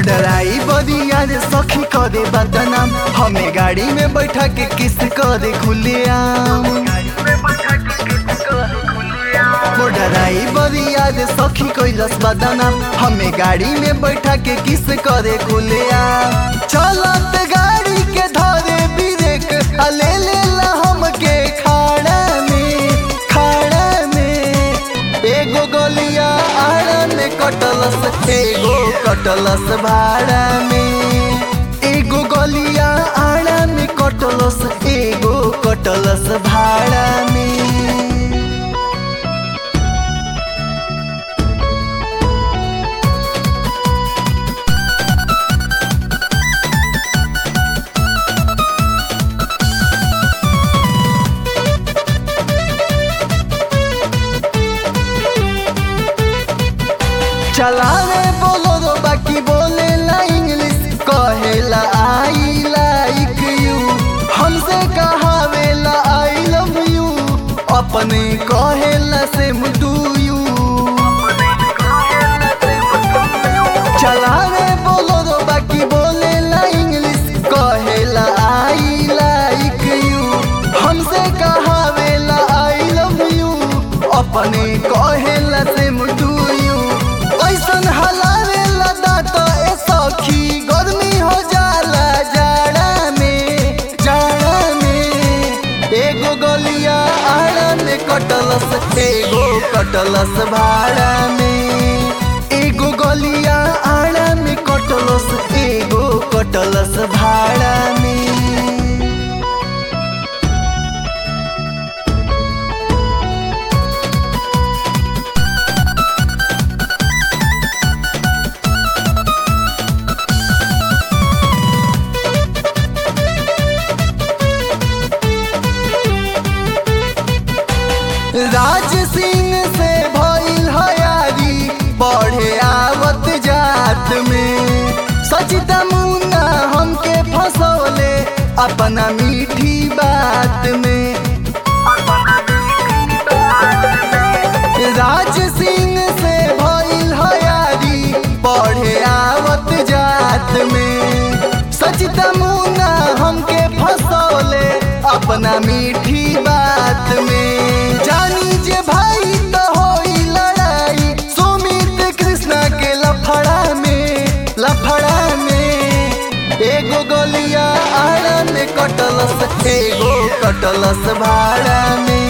डराई बदिया रे सखी करे बदनाम, हमें गाड़ी में बैठा के किस करे खुलेआम। डराई बदिया रे सखी कैलस बदनाम, हमें गाड़ी में बैठा के किस करे खुलेआम। चलत गाड़ी के धरे ब्रेक ले लेला हमके खाड़ा में एगो गलिया आड़ा में कटलस, एगो कटलस भाड़ा में। एगो गलिया आड़ा में कटलस, एगो कटलस भाड़ा में। चलावे बोलो बाकी बोलेला इंग्लिश, कहेला आई लाइक यू, हमसे कहावेला आई लव यू, अपने कहेला सेम टू यू। चलावे बोलो बाकी बोलेला इंग्लिश, कहेला आई लाइक यू, हमसे कहावेला आई लव यू, अपने कहेला सेम टू यू। ऐसन हलावेला दांत ए सखी, गर्मी हो जाला जाड़ा में। एगो गलिया आड़ा में कटलस, एगो कटलस भाड़ा में। एगो गलिया आड़ा में कटलस, एगो कटलस भाड़ा में। राज सिंह से भइल हयारी, बढ़े आवत जात में। सचिता मुन्ना हमके फसौले अपना मीठी बात में। राज सिंह से भइल हयारी, बढ़े आवत जात में। सचिता मुन्ना हमके फसौले अपना मीठी बात में। जानी जे भाई तो होई लड़ाई, सुमित कृष्णा के लफड़ा में। एगो गलिया आड़ा में कटलस, एगो कटलस भाड़ा में।